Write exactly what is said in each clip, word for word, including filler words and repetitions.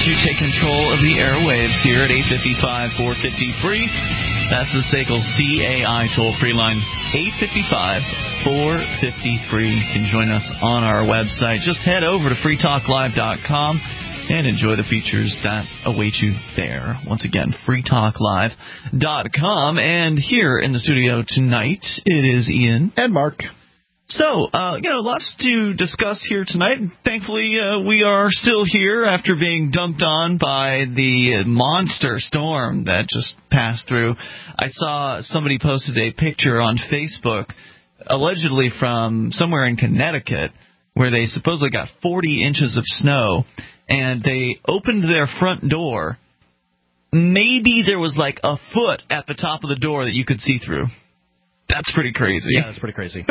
to take control of the airwaves here at eight five five, four five zero, free. That's the S A C L C A I toll-free line, eight five five, four five zero, free. You can join us on our website. Just head over to free talk live dot com and enjoy the features that await you there. Once again, free talk live dot com. And here in the studio tonight, it is Ian. And Mark. So, uh, you know, lots to discuss here tonight. Thankfully, uh, we are still here after being dumped on by the monster storm that just passed through. I saw somebody posted a picture on Facebook, allegedly from somewhere in Connecticut, where they supposedly got forty inches of snow, and they opened their front door. Maybe there was like a foot at the top of the door that you could see through. That's pretty crazy. Yeah, that's pretty crazy.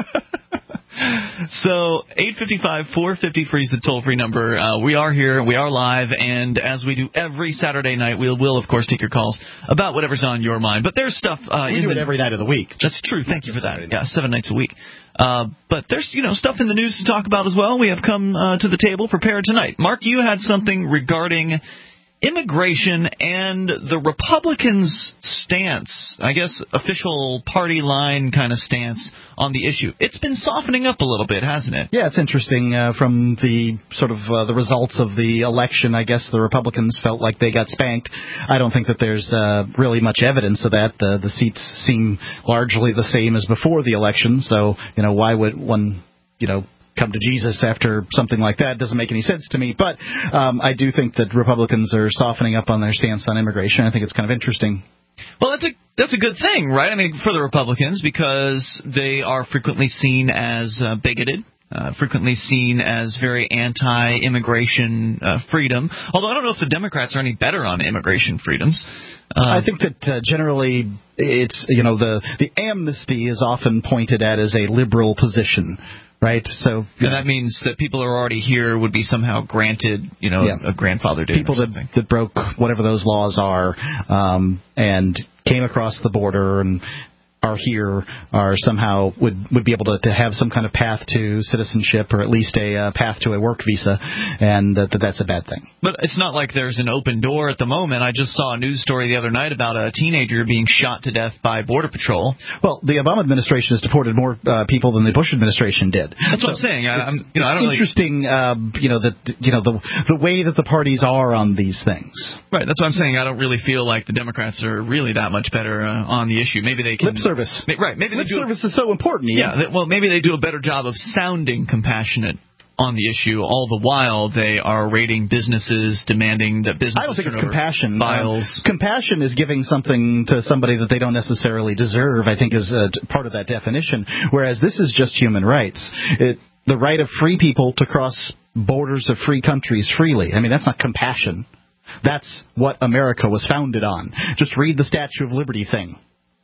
So, eight five five, four five zero, free is the toll-free number. Uh, we are here, we are live, and as we do every Saturday night, we will, of course, take your calls about whatever's on your mind. But there's stuff... Uh, we in do the, it every night of the week. That's true. Thank you for that. Yeah, seven nights a week. Uh, but there's, you know, stuff in the news to talk about as well. We have come uh, to the table prepared tonight. Mark, you had something regarding immigration and the Republicans' stance, I guess official party line kind of stance on the issue. It's been softening up a little bit, hasn't it? Yeah, it's interesting. Uh, from the sort of uh, the results of the election, I guess the Republicans felt like they got spanked. I don't think that there's uh, really much evidence of that. The, the seats seem largely the same as before the election, so, you know, why would one, you know, come to Jesus after something like that? Doesn't make any sense to me. But um, I do think that Republicans are softening up on their stance on immigration. I think it's kind of interesting. Well, that's a that's a good thing, right? I mean, for the Republicans, because they are frequently seen as uh, bigoted, uh, frequently seen as very anti-immigration uh, freedom. Although I don't know if the Democrats are any better on immigration freedoms. Uh, I think that uh, generally it's, you know, the the amnesty is often pointed at as a liberal position. Right, so and know, that means that people who are already here would be somehow granted, you know, yeah. a grandfather did. People that, that broke whatever those laws are um, and came across the border and are here are somehow would, would be able to, to have some kind of path to citizenship or at least a uh, path to a work visa, and that, that that's a bad thing. But it's not like there's an open door at the moment. I just saw a news story the other night about a teenager being shot to death by Border Patrol. Well, the Obama administration has deported more uh, people than the Bush administration did. That's so what I'm saying. I, it's, I'm, you know, it's I don't interesting, really... uh, you know, that you know the the way that the parties are on these things. Right. That's what I'm saying. I don't really feel like the Democrats are really that much better uh, on the issue. Maybe they can lip service. Right. Maybe lip they do service a, is so important. Ian. Yeah. They, well, maybe they do a better job of sounding compassionate on the issue. All the while, they are raiding businesses, demanding that businesses. I don't think turn it's over compassion. files. Um, compassion is giving something to somebody that they don't necessarily deserve. I think is uh, part of that definition. Whereas this is just human rights. It, the right of free people to cross borders of free countries freely. I mean, that's not compassion. That's what America was founded on. Just read the Statue of Liberty thing.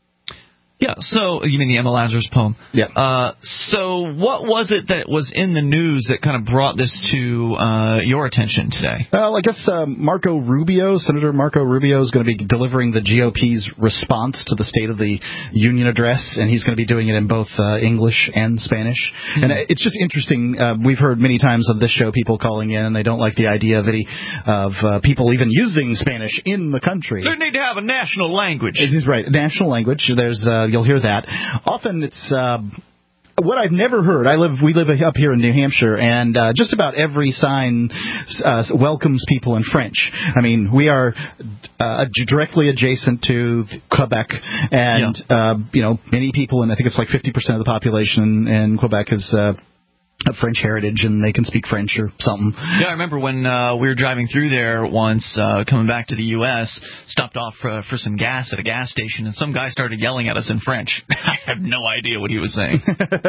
Yeah, so you mean the Emma Lazarus poem? Yeah. Uh, so what was it that was in the news that kind of brought this to uh, your attention today? Well, I guess uh, Marco Rubio, Senator Marco Rubio, is going to be delivering the G O P's response to the State of the Union address, and he's going to be doing it in both uh, English and Spanish. Mm-hmm. And it's just interesting. Uh, we've heard many times on this show people calling in, and they don't like the idea of, any, of uh, people even using Spanish in the country. They need to have a national language. It is right, national language. There's uh, you'll hear that. Often it's uh, what I've never heard. I live, we live up here in New Hampshire, and uh, just about every sign uh, welcomes people in French. I mean, we are uh, directly adjacent to Quebec, and yeah. uh, you know, many people, and I think it's like fifty percent of the population in Quebec is Uh, of French heritage, and they can speak French or something. Yeah, I remember when uh, we were driving through there once, uh, coming back to the U S, stopped off for, for some gas at a gas station, and some guy started yelling at us in French. I have no idea what he was saying.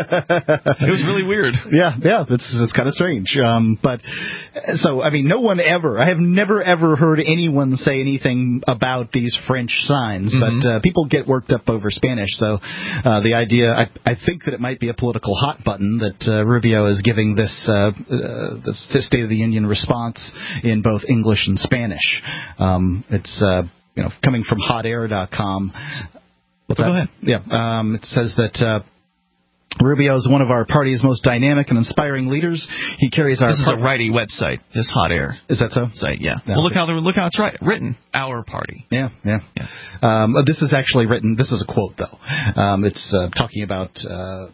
It was really weird. Yeah, yeah, it's, it's kind of strange. Um, but, so, I mean, no one ever, I have never, ever heard anyone say anything about these French signs, mm-hmm. but uh, people get worked up over Spanish, so uh, the idea, I, I think that it might be a political hot button that uh, Rubio is giving this, uh, uh, this this State of the Union response in both English and Spanish. Um, it's uh, you know coming from hot air dot com. What's so that? Go ahead. Yeah, um, it says that. Uh, Rubio is one of our party's most dynamic and inspiring leaders. He carries our... This is par- a righty website, this Hot Air. Is that so? Site, yeah. yeah well, look how, look how it's right, written. Our party. Yeah, yeah. yeah. Um, this is actually written... This is a quote, though. Um, it's uh, talking about... Uh,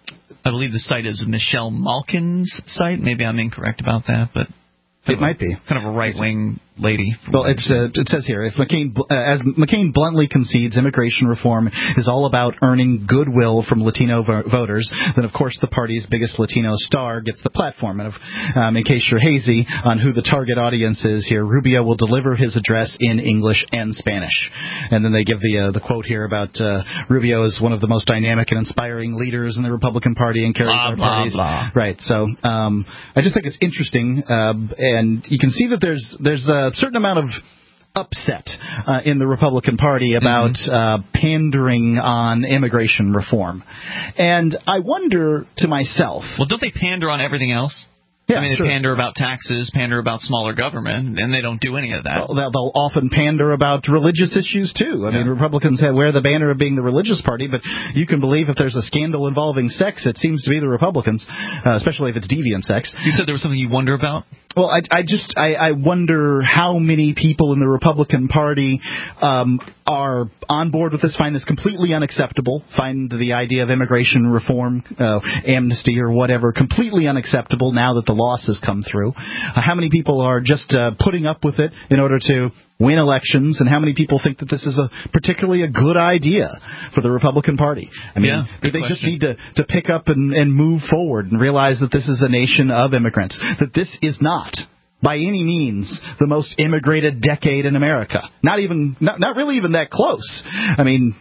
I believe the site is Michelle Malkin's site. Maybe I'm incorrect about that, but... It might be. Kind of a right-wing lady. Well, it's uh, it says here, if McCain, uh, as McCain bluntly concedes immigration reform is all about earning goodwill from Latino vo- voters, then of course the party's biggest Latino star gets the platform. And if, um, in case you're hazy on who the target audience is here, Rubio will deliver his address in English and Spanish. And then they give the uh, the quote here about uh, Rubio is one of the most dynamic and inspiring leaders in the Republican Party and carries blah, our blah, parties. Blah. Right. So um, I just think it's interesting, uh, and you can see that there's there's a certain amount of upset uh, in the Republican Party about mm-hmm. uh, pandering on immigration reform. And I wonder to myself... Well, don't they pander on everything else? Yeah, I mean, they sure. pander about taxes, pander about smaller government, and they don't do any of that. Well, they'll, they'll often pander about religious issues, too. I yeah. mean, Republicans have, wear the banner of being the religious party, but you can believe if there's a scandal involving sex, it seems to be the Republicans, uh, especially if it's deviant sex. You said there was something you wonder about? Well, I, I just I, I wonder how many people in the Republican Party um, are on board with this, find this completely unacceptable, find the idea of immigration reform, uh, amnesty or whatever, completely unacceptable now that the loss has come through. Uh, how many people are just uh, putting up with it in order to win elections, and how many people think that this is a particularly a good idea for the Republican Party? I mean, yeah, do they question. just need to, to pick up and, and move forward and realize that this is a nation of immigrants, that this is not by any means the most immigrated decade in America? Not even, not, not really even that close. I mean,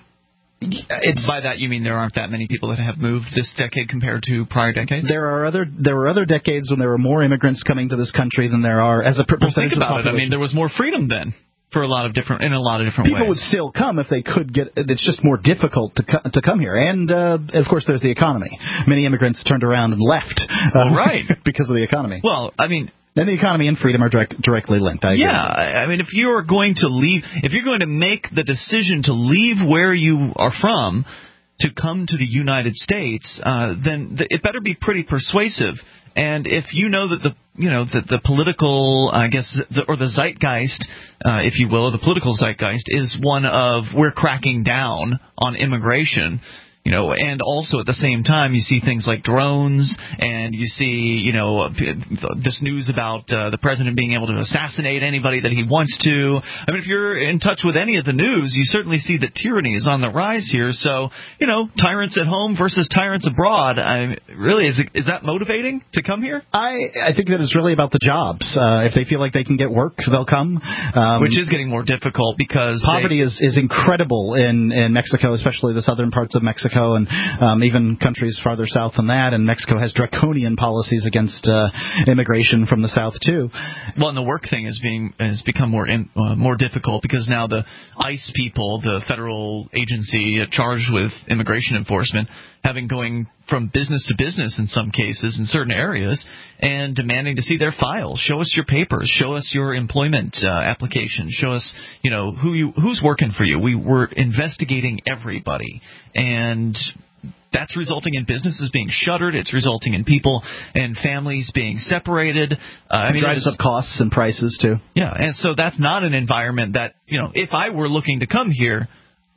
it's, by that you mean there aren't that many people that have moved this decade compared to prior decades? There are other there were other decades when there were more immigrants coming to this country than there are as a percentage well, think of the about population. it. I mean, there was more freedom then for a lot of different in a lot of different People ways. would still come if they could get. It's just more difficult to co- to come here, and uh, of course there's the economy. Many immigrants turned around and left. Uh, well, right, because of the economy. Well, I mean. And the economy and freedom are direct, directly linked. I agree. Yeah, I mean, if you're going to leave, if you're going to make the decision to leave where you are from to come to the United States, uh, then th- it better be pretty persuasive. And if you know that the you know that the political, I guess, the, or the zeitgeist, uh, if you will, or the political zeitgeist is one of we're cracking down on immigration. You know, and also at the same time, you see things like drones, and you see, you know, this news about uh, the president being able to assassinate anybody that he wants to. I mean, if you're in touch with any of the news, you certainly see that tyranny is on the rise here. So, you know, tyrants at home versus tyrants abroad. I really, is it, is that motivating to come here? I I think that it's really about the jobs. Uh, if they feel like they can get work, they'll come. Um, Which is getting more difficult because poverty they, is, is incredible in, in Mexico, especially the southern parts of Mexico. And um, even countries farther south than that, and Mexico has draconian policies against uh, immigration from the south too. Well, and the work thing is being has become more in, uh, more difficult because now the ICE people, the federal agency charged with immigration enforcement, having going from business to business in some cases in certain areas and demanding to see their files. Show us your papers. Show us your employment uh, application. Show us, you know, who you who's working for you. We were investigating everybody, and that's resulting in businesses being shuttered. It's resulting in people and families being separated. Uh, I mean, it drives up costs and prices too. Yeah, and so that's not an environment that, you know, if I were looking to come here,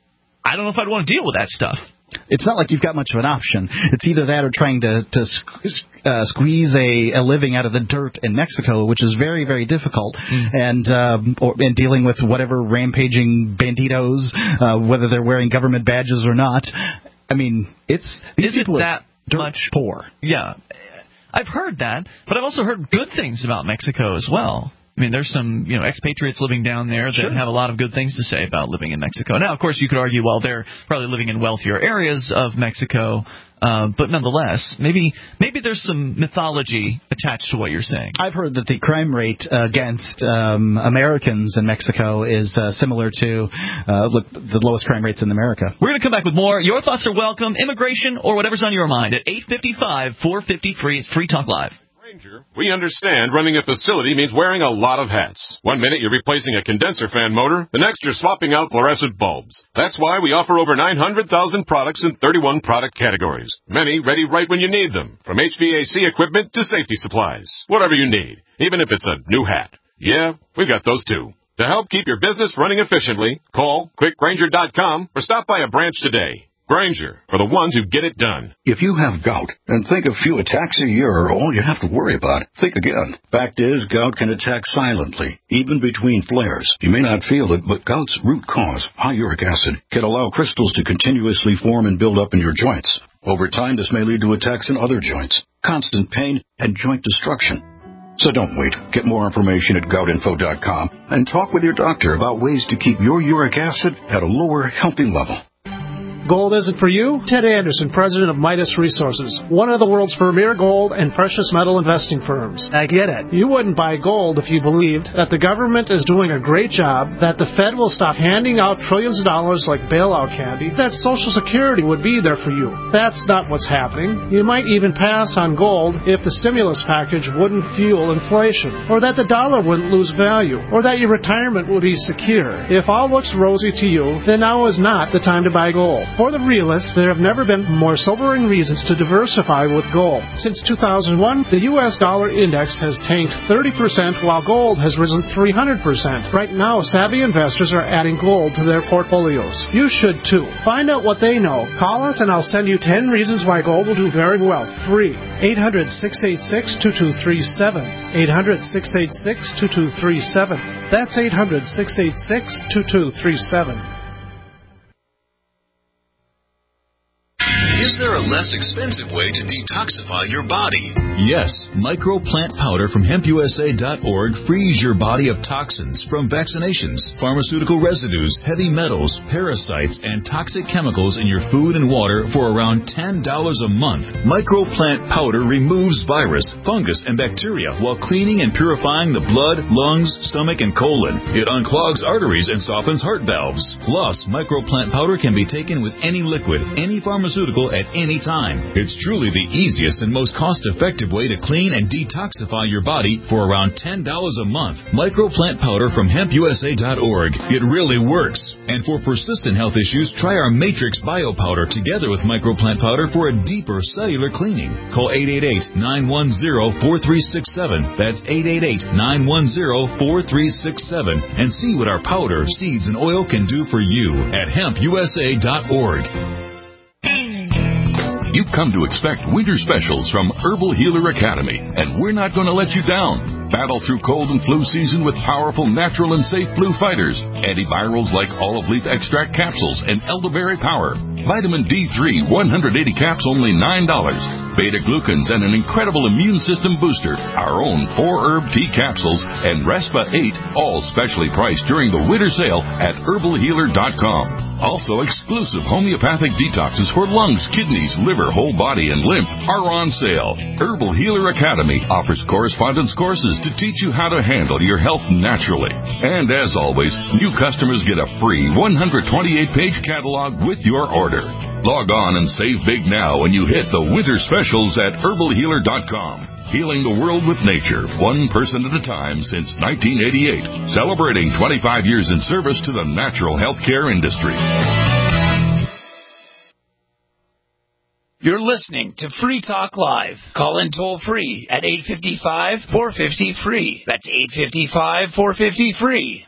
I don't know if I'd want to deal with that stuff. It's not like you've got much of an option. It's either that or trying to, to uh, squeeze a, a living out of the dirt in Mexico, which is very, very difficult, mm. and um, or, and dealing with whatever rampaging banditos, uh, whether they're wearing government badges or not. I mean, it's these is people it are that dirt much poor. Yeah, I've heard that, but I've also heard good things about Mexico as well. I mean, there's some, you know, expatriates living down there that sure. have a lot of good things to say about living in Mexico. Now, of course, you could argue, well, they're probably living in wealthier areas of Mexico, uh, but nonetheless, maybe maybe there's some mythology attached to what you're saying. I've heard that the crime rate against um, Americans in Mexico is uh, similar to uh, the lowest crime rates in America. We're going to come back with more. Your thoughts are welcome. Immigration or whatever's on your mind at eight five five, four five zero, free, Free Talk Live. Grainger, we understand running a facility means wearing a lot of hats. One minute you're replacing a condenser fan motor, the next you're swapping out fluorescent bulbs. That's why we offer over nine hundred thousand products in thirty-one product categories. Many ready right when you need them, from H V A C equipment to safety supplies. Whatever you need, even if it's a new hat. Yeah, we've got those too. To help keep your business running efficiently, call click grainger dot com or stop by a branch today. Grainger, for the ones who get it done. If you have gout and think a few attacks a year are all you have to worry about, think again. Fact is, gout can attack silently, even between flares. You may not feel it, but gout's root cause, high uric acid, can allow crystals to continuously form and build up in your joints. Over time, this may lead to attacks in other joints, constant pain, and joint destruction. So don't wait. Get more information at gout info dot com and talk with your doctor about ways to keep your uric acid at a lower, healthy level. Gold isn't for you? Ted Anderson, president of Midas Resources, one of the world's premier gold and precious metal investing firms. I get it. You wouldn't buy gold if you believed that the government is doing a great job, that the Fed will stop handing out trillions of dollars like bailout candy, that Social Security would be there for you. That's not what's happening. You might even pass on gold if the stimulus package wouldn't fuel inflation, or that the dollar wouldn't lose value, or that your retirement would be secure. If all looks rosy to you, then now is not the time to buy gold. For the realists, there have never been more sobering reasons to diversify with gold. Since two thousand one, the U S dollar index has tanked thirty percent while gold has risen three hundred percent. Right now, savvy investors are adding gold to their portfolios. You should too. Find out what they know. Call us and I'll send you ten reasons why gold will do very well. Free. eight hundred, six eight six, two two three seven. eight hundred, six eight six, two two three seven. That's eight hundred, six eight six, two two three seven. Is there a less expensive way to detoxify your body? Yes. Microplant powder from hemp U S A dot org frees your body of toxins from vaccinations, pharmaceutical residues, heavy metals, parasites, and toxic chemicals in your food and water for around ten dollars a month. Microplant powder removes virus, fungus, and bacteria while cleaning and purifying the blood, lungs, stomach, and colon. It unclogs arteries and softens heart valves. Plus, Microplant powder can be taken with any liquid, any pharmaceutical, at any time. It's truly the easiest and most cost-effective way to clean and detoxify your body for around ten dollars a month. Microplant powder from hemp U S A dot org. It really works. And for persistent health issues, try our Matrix Bio Powder together with Microplant powder for a deeper cellular cleaning. Call eight eight eight, nine one zero, four three six seven. That's eight eight eight, nine one zero, four three six seven. And see what our powder, seeds, and oil can do for you at hemp U S A dot org. You've come to expect winter specials from Herbal Healer Academy, and we're not going to let you down. Battle through cold and flu season with powerful, natural, and safe flu fighters. Antivirals like olive leaf extract capsules and elderberry power. Vitamin D three, one hundred eighty caps, only nine dollars. Beta-glucans and an incredible immune system booster. Our own four-herb tea capsules and Respa eight, all specially priced during the winter sale at herbal healer dot com. Also, exclusive homeopathic detoxes for lungs, kidneys, liver, whole body, and lymph are on sale. Herbal Healer Academy offers correspondence courses to teach you how to handle your health naturally. And as always, new customers get a free one hundred twenty-eight page catalog with your order. Log on and save big now when you hit the winter specials at herbal healer dot com. Healing the world with nature, one person at a time since nineteen eighty-eight. Celebrating twenty-five years in service to the natural healthcare industry. You're listening to Free Talk Live. Call in toll free at eight five five, four five zero, free. That's eight five five, four five zero, free.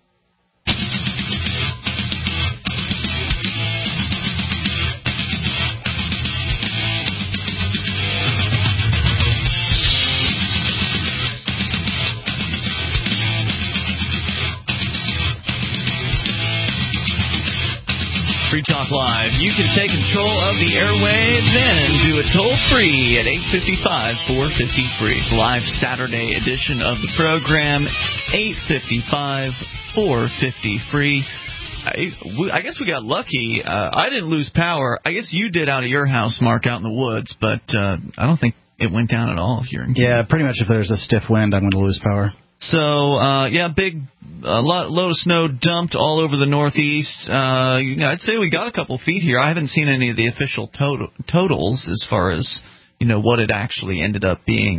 Free Talk Live. You can take control of the airwaves and do it toll-free at eight five five, four five zero, free. It's a live Saturday edition of the program, eight five five, four five zero, free. I, I guess we got lucky. Uh, I didn't lose power. I guess you did out of your house, Mark, out in the woods, but uh, I don't think it went down at all here in Canada. Yeah, pretty much if there's a stiff wind, I'm going to lose power. So, uh, yeah, big a lot, load of snow dumped all over the Northeast. Uh, you know, I'd say we got a couple feet here. I haven't seen any of the official total, totals as far as, you know, what it actually ended up being.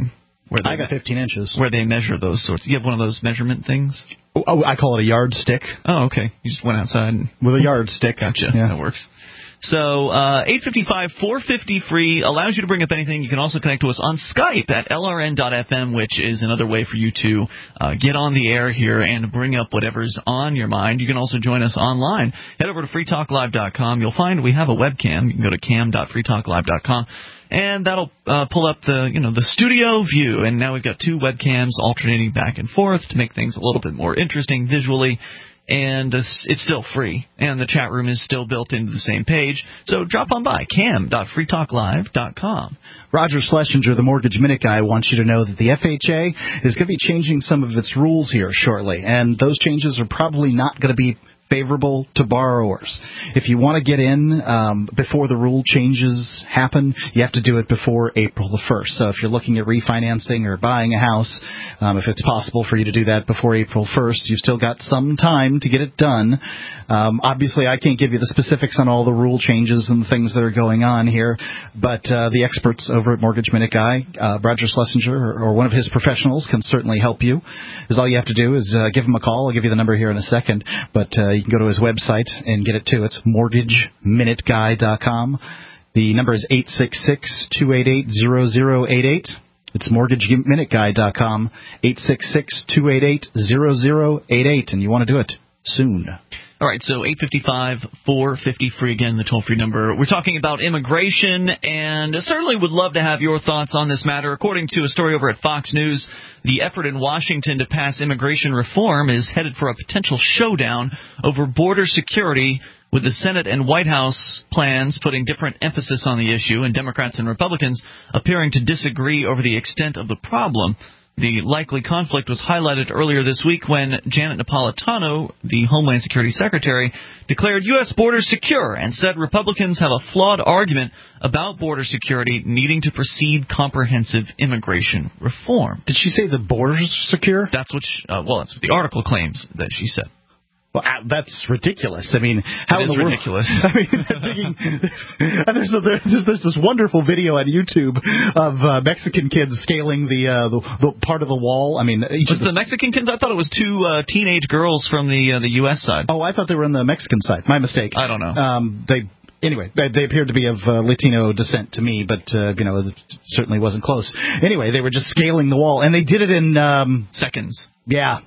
Where they, I got fifteen inches. Where they measure those sorts. You have one of those measurement things? Oh, I call it a yardstick. Oh, okay. You just went outside. And with a yardstick. Gotcha. Yeah. That works. So, uh, eight fifty-five, four fifty free, allows you to bring up anything. You can also connect to us on Skype at L R N dot F M, which is another way for you to uh, get on the air here and bring up whatever's on your mind. You can also join us online. Head over to free talk live dot com. You'll find we have a webcam. You can go to cam dot free talk live dot com. And that'll uh, pull up the, you know, the studio view. And now we've got two webcams alternating back and forth to make things a little bit more interesting visually. And it's still free, and the chat room is still built into the same page. So drop on by, cam dot free talk live dot com. Roger Schlesinger, the Mortgage Minute Guy, wants you to know that the F H A is going to be changing some of its rules here shortly, and those changes are probably not going to be favorable to borrowers. If you want to get in um, before the rule changes happen, you have to do it before April the first. So if you're looking at refinancing or buying a house, um, if it's possible for you to do that before April first, you've still got some time to get it done. Um, obviously, I can't give you the specifics on all the rule changes and the things that are going on here, but uh, the experts over at Mortgage Minute Guy, uh, Roger Schlesinger, or, or one of his professionals, can certainly help you. Is all you have to do is uh, give him a call. I'll give you the number here in a second, but uh, you can go to his website and get it too. It's mortgage minute guy dot com. The number is eight six six, two eight eight, zero zero eight eight. It's mortgage minute guy dot com, eight six six, two eight eight, zero zero eight eight, and you want to do it soon. All right, so eight fifty-five, four fifty free, again, the toll-free number. We're talking about immigration, and certainly would love to have your thoughts on this matter. According to a story over at Fox News, the effort in Washington to pass immigration reform is headed for a potential showdown over border security, with the Senate and White House plans putting different emphasis on the issue, and Democrats and Republicans appearing to disagree over the extent of the problem. The likely conflict was highlighted earlier this week when Janet Napolitano, the Homeland Security Secretary, declared U S borders secure and said Republicans have a flawed argument about border security needing to precede comprehensive immigration reform. Did she say the borders secure? That's what she, uh, well, that's what the article claims that she said. Well, that's ridiculous. I mean, how it in is the world? ridiculous. I mean, I'm thinking, and there's, a, there's there's this wonderful video on YouTube of uh, Mexican kids scaling the, uh, the the part of the wall. I mean, each was of the, the Mexican kids? I thought it was two uh, teenage girls from the uh, the U S side. Oh, I thought they were on the Mexican side. My mistake. I don't know. Um, they. Anyway, they appeared to be of uh, Latino descent to me, but, uh, you know, it certainly wasn't close. Anyway, they were just scaling the wall, and they did it in um, seconds. Yeah.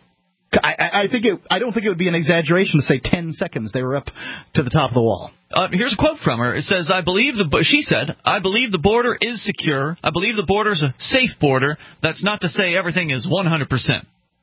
I, I think it. I don't think it would be an exaggeration to say ten seconds they were up to the top of the wall. Uh, here's a quote from her. It says, "I believe the." She said, "I believe the border is secure. I believe the border is a safe border. That's not to say everything is one hundred percent."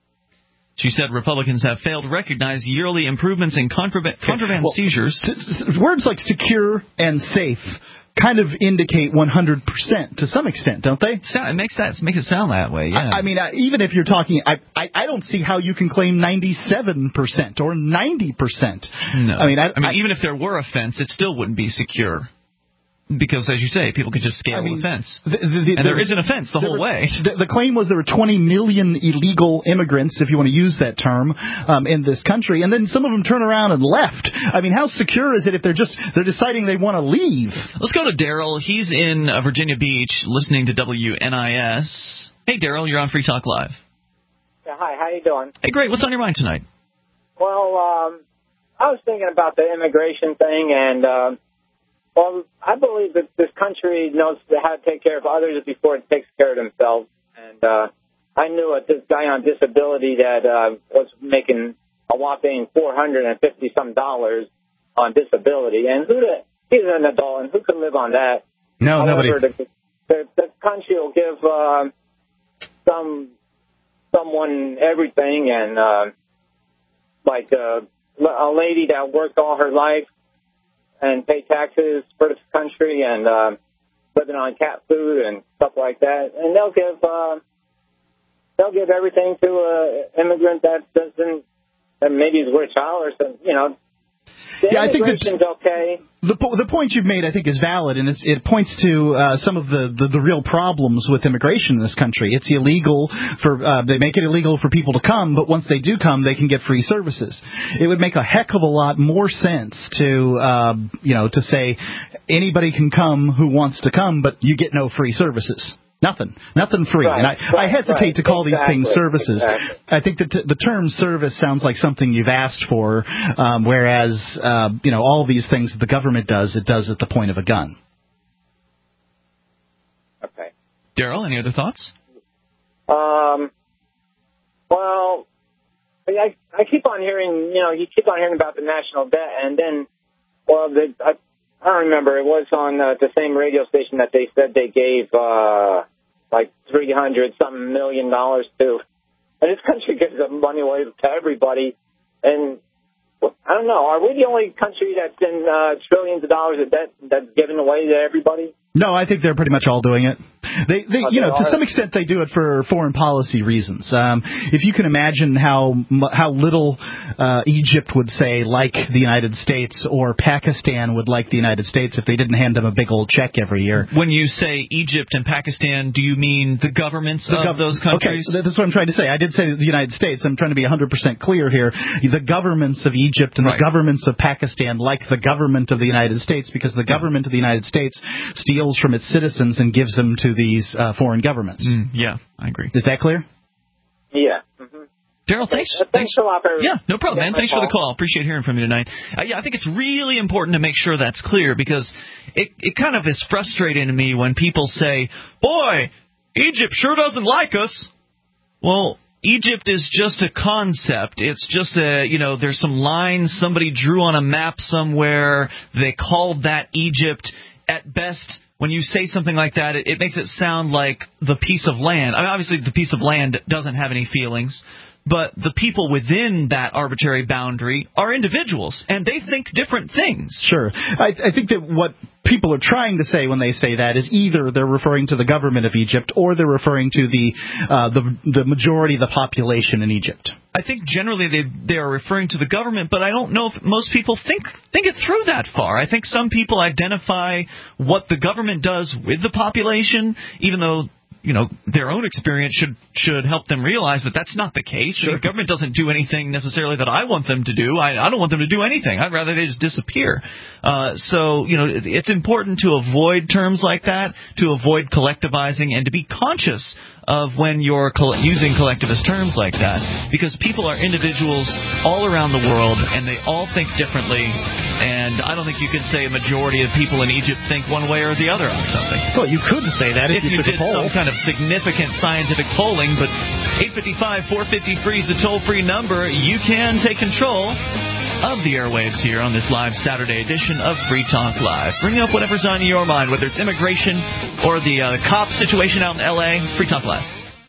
She said Republicans have failed to recognize yearly improvements in contraband, contraband well, seizures. Words like secure and safe kind of indicate one hundred percent to some extent, don't they? It makes that makes it sound that way, yeah. I, I mean, uh, even if you're talking, I, I I don't see how you can claim ninety-seven percent or ninety percent. No. I mean, I, I mean, I, even if there were a fence, it still wouldn't be secure. Because, as you say, people could just scale I mean, the fence. The, the, the, and there, there isn't a fence the whole were, way. The, the claim was there were twenty million illegal immigrants, if you want to use that term, um, in this country. And then some of them turn around and left. I mean, how secure is it if they're just they're deciding they want to leave? Let's go to Daryl. He's in uh, Virginia Beach listening to W N I S. Hey, Daryl, you're on Free Talk Live. Yeah, hi, how you doing? Hey, great. What's on your mind tonight? Well, um, I was thinking about the immigration thing, and... Uh, Well, I believe that this country knows how to take care of others before it takes care of themselves. And uh, I knew a this guy on disability that uh, was making a whopping four hundred and fifty some dollars on disability, and who the, he's an adult, and who can live on that? No, However, nobody. The, the, the country will give uh, some someone everything, and uh, like uh, a lady that worked all her life and pay taxes for this country and uh, living on cat food and stuff like that. And they'll give uh, they'll give everything to an immigrant that doesn't, that maybe is with a child or something, you know. The yeah, I think immigration's okay. The, po- the point you've made, I think, is valid, and it's, it points to uh, some of the, the, the real problems with immigration in this country. It's illegal for uh, they make it illegal for people to come, but once they do come, they can get free services. It would make a heck of a lot more sense to uh, you know to say anybody can come who wants to come, but you get no free services. Nothing. Nothing free. Right, and I, right, I hesitate right. to call exactly, these things services. Exactly. I think that the term service sounds like something you've asked for, um, whereas, uh, you know, all these things that the government does, it does at the point of a gun. Okay. Daryl, any other thoughts? Um, well, I, I keep on hearing, you know, you keep on hearing about the national debt, and then, well, the, I, I don't remember, it was on uh, the same radio station that they said they gave, uh, like three hundred something million dollars to, and this country gives the money away to everybody, and I don't know, are we the only country that's in uh, trillions of dollars of debt that's given away to everybody? No, I think they're pretty much all doing it. They, they, Oh, you they know, to are? some extent they do it for foreign policy reasons. Um, if you can imagine how how little uh, Egypt would say like the United States, or Pakistan would like the United States if they didn't hand them a big old check every year. When you say Egypt and Pakistan, do you mean the governments The of gov- those countries? Okay, that's what I'm trying to say. I did say the United States. I'm trying to be one hundred percent clear here. The governments of Egypt and Right. the governments of Pakistan like the government of the United States, because the government of the United States steals from its citizens and gives them to these uh, foreign governments. Mm, yeah, I agree. Is that clear? Yeah. Mm-hmm. Daryl, thanks. Uh, thanks a lot for Yeah, no problem, getting man. my Thanks for the call. Appreciate hearing from you tonight. Uh, yeah, I think it's really important to make sure that's clear, because it, it kind of is frustrating to me when people say, boy, Egypt sure doesn't like us. Well, Egypt is just a concept. It's just a, you know, there's some lines somebody drew on a map somewhere. They called that Egypt. At best, when you say something like that, it, it makes it sound like the piece of land. I mean, obviously, the piece of land doesn't have any feelings, but the people within that arbitrary boundary are individuals, and they think different things. Sure. I, I think that what people are trying to say when they say that is either they're referring to the government of Egypt, or they're referring to the uh, the, the majority of the population in Egypt. I think generally they they are referring to the government, but I don't know if most people think think it through that far. I think some people identify what the government does with the population, even though, you know, their own experience should should help them realize that that's not the case. Sure. The government doesn't do anything necessarily that I want them to do. I, I don't want them to do anything. I'd rather they just disappear. Uh, so, you know, it's important to avoid terms like that, to avoid collectivizing, and to be conscious of when you're coll- using collectivist terms like that, because people are individuals all around the world, and they all think differently, and I don't think you could say a majority of people in Egypt think one way or the other on something. Well, you could say that if, if you, you took did a poll. some kind of significant scientific polling, but eight five five, four five zero, free is the toll-free number. You can take control of the airwaves here on this live Saturday edition of Free Talk Live. Bring up whatever's on your mind, whether it's immigration or the uh, cop situation out in L A. Free Talk Live.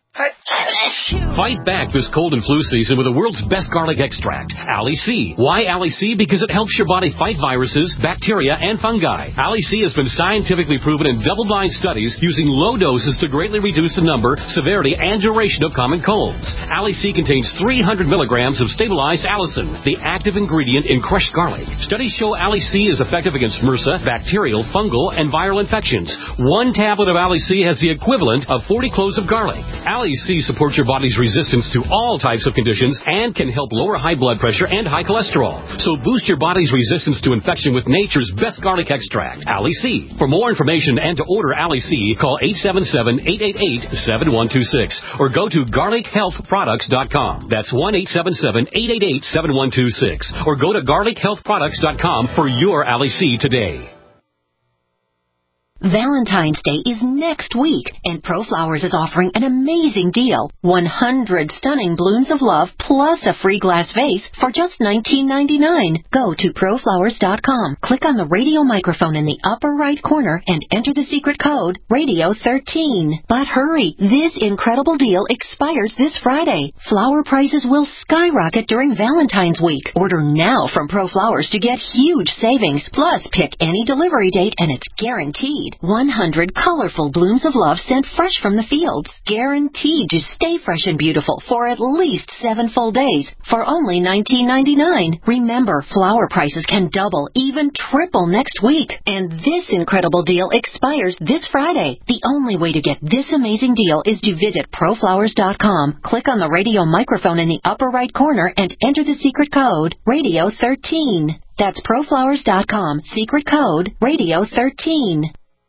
Fight back this cold and flu season with the world's best garlic extract, Ali C. Why Ali C? Because it helps your body fight viruses, bacteria, and fungi. Ali C has been scientifically proven in double-blind studies using low doses to greatly reduce the number, severity, and duration of common colds. Ali C contains three hundred milligrams of stabilized allicin, the active ingredient in crushed garlic. Studies show Ali C is effective against MRSA, bacterial, fungal, and viral infections. One tablet of Ali C has the equivalent of forty cloves of garlic. Ali C supports your body's resistance to all types of conditions and can help lower high blood pressure and high cholesterol. So boost your body's resistance to infection with nature's best garlic extract, Ali C. For more information and to order Ali C, call eight seven seven, eight eight eight, seven one two six or go to garlic health products dot com. That's one eight seven seven, eight eight eight, seven one two six or go to garlic health products dot com for your Ali C today. Valentine's Day is next week, and ProFlowers is offering an amazing deal. one hundred stunning blooms of love plus a free glass vase for just nineteen ninety-nine. Go to pro flowers dot com, click on the radio microphone in the upper right corner, and enter the secret code radio thirteen. But hurry, this incredible deal expires this Friday. Flower prices will skyrocket during Valentine's week. Order now from ProFlowers to get huge savings. Plus, pick any delivery date and it's guaranteed. one hundred colorful blooms of love sent fresh from the fields. Guaranteed to stay fresh and beautiful for at least seven full days for only nineteen ninety-nine. Remember, flower prices can double, even triple next week. And this incredible deal expires this Friday. The only way to get this amazing deal is to visit pro flowers dot com, click on the radio microphone in the upper right corner, and enter the secret code radio thirteen. That's pro flowers dot com, secret code radio thirteen.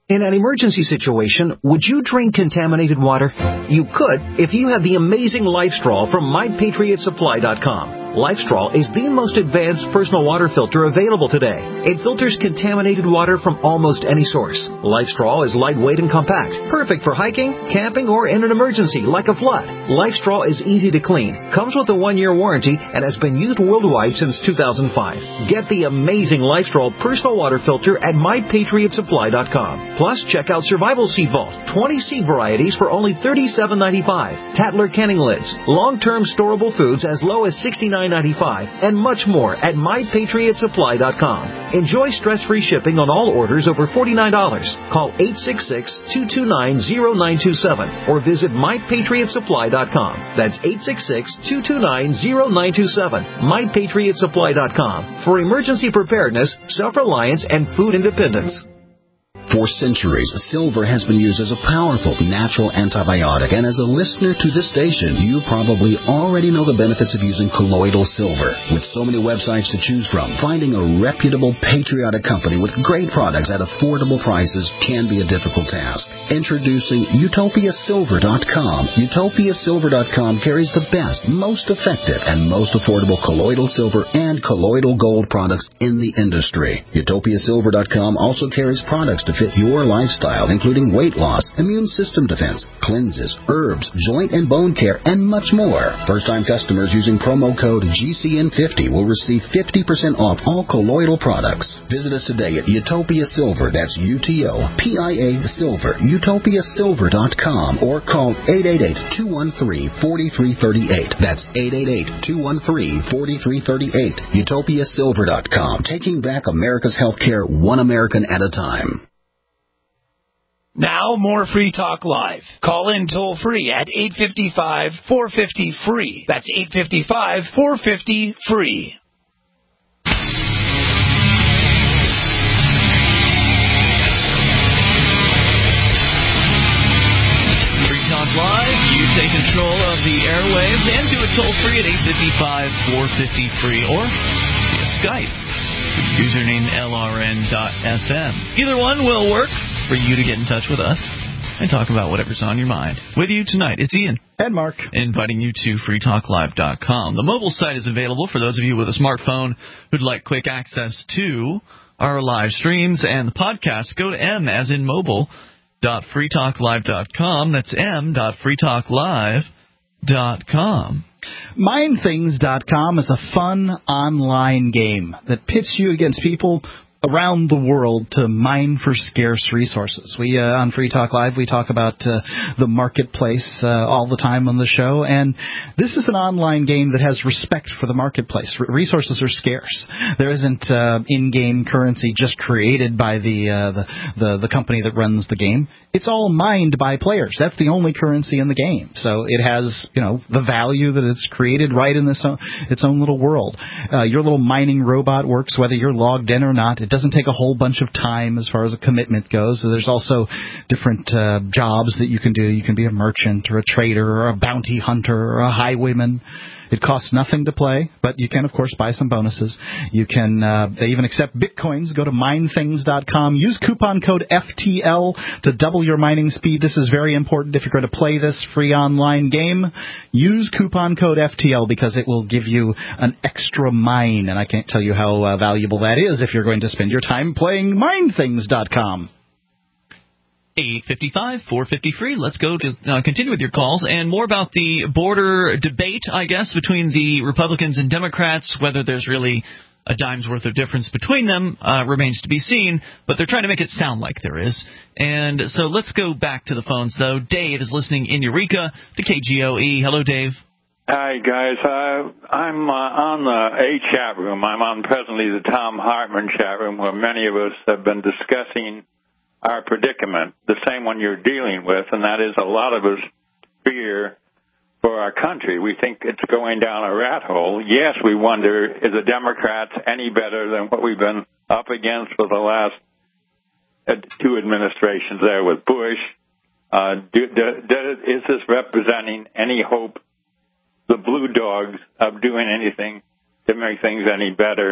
In an emergency situation, would you drink contaminated water? You could if you had the amazing LifeStraw from my patriot supply dot com. LifeStraw is the most advanced personal water filter available today. It filters contaminated water from almost any source. LifeStraw is lightweight and compact, perfect for hiking, camping, or in an emergency like a flood. LifeStraw is easy to clean, comes with a one-year warranty, and has been used worldwide since two thousand five. Get the amazing LifeStraw personal water filter at my patriot supply dot com. Plus, check out Survival Seed Vault, twenty seed varieties for only thirty-seven ninety-five. Tattler canning lids, long-term storable foods as low as sixty-nine ninety-five, and much more at my patriot supply dot com. Enjoy stress-free shipping on all orders over forty-nine dollars. Call eight six six, two two nine, zero nine two seven or visit my patriot supply dot com. That's eight six six, two two nine, zero nine two seven. my patriot supply dot com for emergency preparedness, self-reliance, and food independence. For centuries, silver has been used as a powerful natural antibiotic, and as a listener to this station, you probably already know the benefits of using colloidal silver. With so many websites to choose from, finding a reputable, patriotic company with great products at affordable prices can be a difficult task. Introducing Utopia Silver dot com. Utopia Silver dot com carries the best, most effective, and most affordable colloidal silver and colloidal gold products in the industry. Utopia Silver dot com also carries products to fit your lifestyle, including weight loss, immune system defense, cleanses, herbs, joint and bone care, and much more. First-time customers using promo code G C N fifty will receive fifty percent off all colloidal products. Visit us today at Utopia Silver, that's U T O P I A Silver, Utopia Silver dot com, or call eight eight eight, two one three, four three three eight. That's eight eight eight, two one three, four three three eight. Utopia Silver dot com, taking back America's healthcare one American at a time. Now, more Free Talk Live. Call in toll-free at eight five five, four five zero, free. That's eight five five, four five zero, free. Free Talk Live, you take control of the airwaves and do it toll-free at eight five five, four five zero, free, or via Skype. Username L R N dot F M. Either one will work for you to get in touch with us and talk about whatever's on your mind. With you tonight, it's Ian. And Mark. Inviting you to free talk live dot com. The mobile site is available for those of you with a smartphone who'd like quick access to our live streams and the podcast. Go to M as in mobile dot free talk live dot com. That's M dot free talk live dot com. mind things dot com is a fun online game that pits you against people around the world to mine for scarce resources. We, uh, on Free Talk Live, we talk about uh, the marketplace uh, all the time on the show, and this is an online game that has respect for the marketplace. R- resources are scarce. There isn't uh, in-game currency just created by the, uh, the, the, the company that runs the game. It's all mined by players. That's the only currency in the game. So it has, you know, the value that it's created right in this own, its own little world. Uh, your little mining robot works whether you're logged in or not. It doesn't take a whole bunch of time as far as a commitment goes. So there's also different uh, jobs that you can do. You can be a merchant or a trader or a bounty hunter or a highwayman. It costs nothing to play, but you can, of course, buy some bonuses. You can, uh, they even accept bitcoins. Go to mind things dot com. Use coupon code F T L to double your mining speed. This is very important if you're going to play this free online game. Use coupon code F T L because it will give you an extra mine, and I can't tell you how uh, valuable that is if you're going to spend your time playing mind things dot com. eight five five, four five zero, free. Let's go to uh, continue with your calls and more about the border debate, I guess, between the Republicans and Democrats. Whether there's really a dime's worth of difference between them uh, remains to be seen, but they're trying to make it sound like there is. And so let's go back to the phones, though. Dave is listening in Eureka to K G O E. Hello, Dave. Hi, guys. Uh, I'm uh, on the A chat room. I'm on presently the Tom Hartman chat room where many of us have been discussing our predicament, the same one you're dealing with, and that is a lot of us fear for our country. We think it's going down a rat hole. Yes, we wonder, is the Democrats any better than what we've been up against for the last two administrations there with Bush? Uh, do, do, do, is this representing any hope, the blue dogs, of doing anything to make things any better?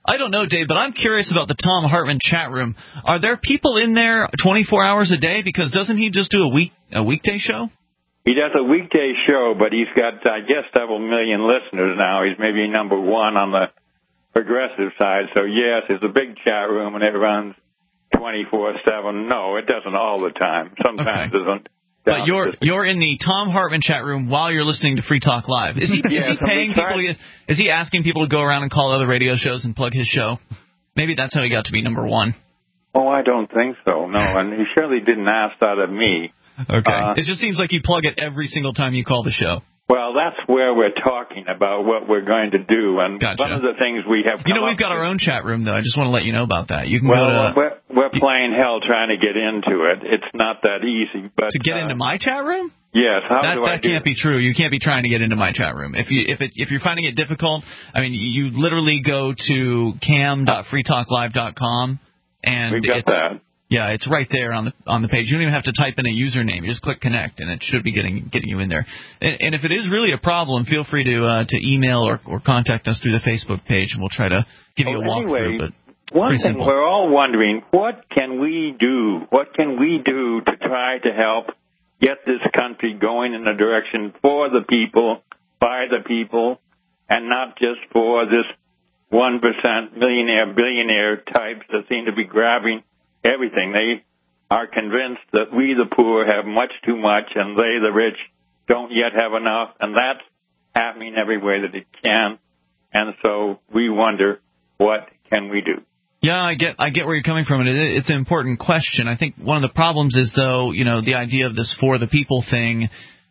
I don't know, Dave, but I'm curious about the Thom Hartmann chat room. Are there people in there twenty-four hours a day? Because doesn't he just do a week a weekday show? He does a weekday show, but he's got, I guess, several million listeners now. He's maybe number one on the progressive side. So, yes, it's a big chat room, and it runs twenty-four seven. No, it doesn't all the time. Sometimes Okay. it doesn't. But you're you're in the Thom Hartmann chat room while you're listening to Free Talk Live. Is he Yes, is he paying and we people? To, is he asking people to go around and call other radio shows and plug his show? Maybe that's how he got to be number one. Oh, I don't think so. No, and he surely didn't ask that of me. Okay. Uh, it just seems like you plug it every single time you call the show. Well, that's where we're talking about what we're going to do, and Gotcha. one of the things we have. You know, come we've got up our own chat room, though. I just want to let you know about that. You can Well, go to we're, we're playing hell trying to get into it. It's not that easy. But to get uh, into my chat room. Yes, how that do I that do can't be true. You can't be trying to get into my chat room. If you if it if you're finding it difficult, I mean, you literally go to cam dot free talk live dot com and We've got it's, that. Yeah, it's right there on the on the page. You don't even have to type in a username. You just click connect, and it should be getting getting you in there. And, and if it is really a problem, feel free to uh, to email or, or contact us through the Facebook page, and we'll try to give you a Well, walkthrough. anyway, But One pretty thing simple. we're all wondering, what can we do? What can we do to try to help get this country going in a direction for the people, by the people, and not just for this one percent millionaire, billionaire types that seem to be grabbing everything. They are convinced that we, the poor, have much too much, and they, the rich, don't yet have enough, and that's happening every way that it can. And so we wonder, what can we do? Yeah, I get I get where you're coming from, and it, it's an important question. I think one of the problems is, though, you know, the idea of this for the people thing.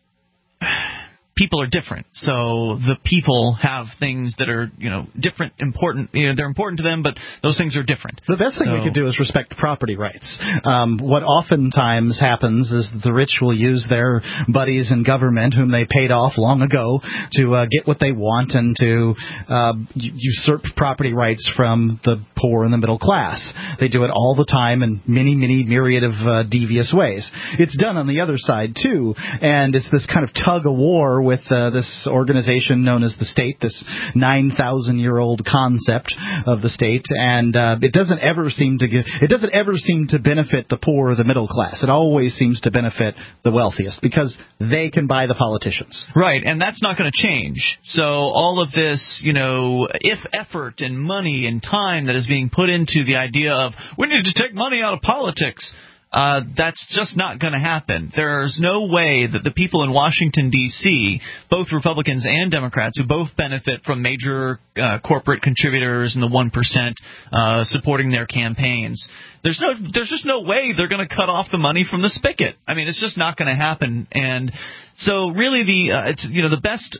People are different, so the people have things that are, you know, different, important. You know, they're important to them, but those things are different. The best thing so, we could do is respect property rights. Um, what oftentimes happens is the rich will use their buddies in government, whom they paid off long ago, to uh, get what they want and to uh, usurp property rights from the poor and the middle class. They do it all the time in many, many myriad of uh, devious ways. It's done on the other side, too, and it's this kind of tug-of-war with uh, this organization known as the state, this nine thousand year old concept of the state, and uh, it doesn't ever seem to get, it doesn't ever seem to benefit the poor or the middle class. It always seems to benefit the wealthiest because they can buy the politicians. Right, and that's not going to change. So all of this, you know, if effort and money and time that is being put into the idea of we need to take money out of politics, Uh, that's just not going to happen. There's no way that the people in Washington, D C, both Republicans and Democrats, who both benefit from major uh, corporate contributors and the one percent uh, supporting their campaigns, there's no, there's just no way they're going to cut off the money from the spigot. I mean, it's just not going to happen. And so really the, uh, it's, you know, the best,